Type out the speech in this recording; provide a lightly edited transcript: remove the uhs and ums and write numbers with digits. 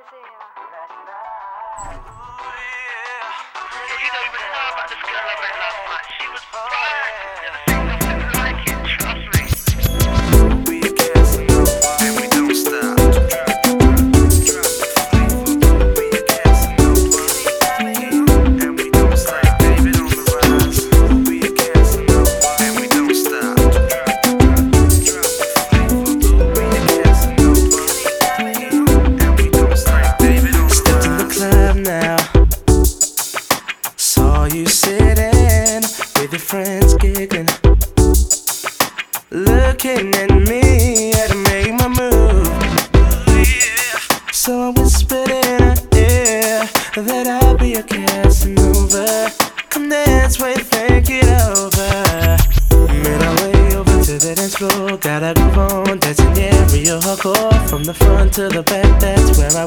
You sitting with your friends giggling, looking at me, had to make my move. So I whispered in her ear that I'll be a Casanova. Come dance, wait, think it over. Made our way over to the dance floor, got a groove on, dancing area hardcore. From the front to the back, that's where I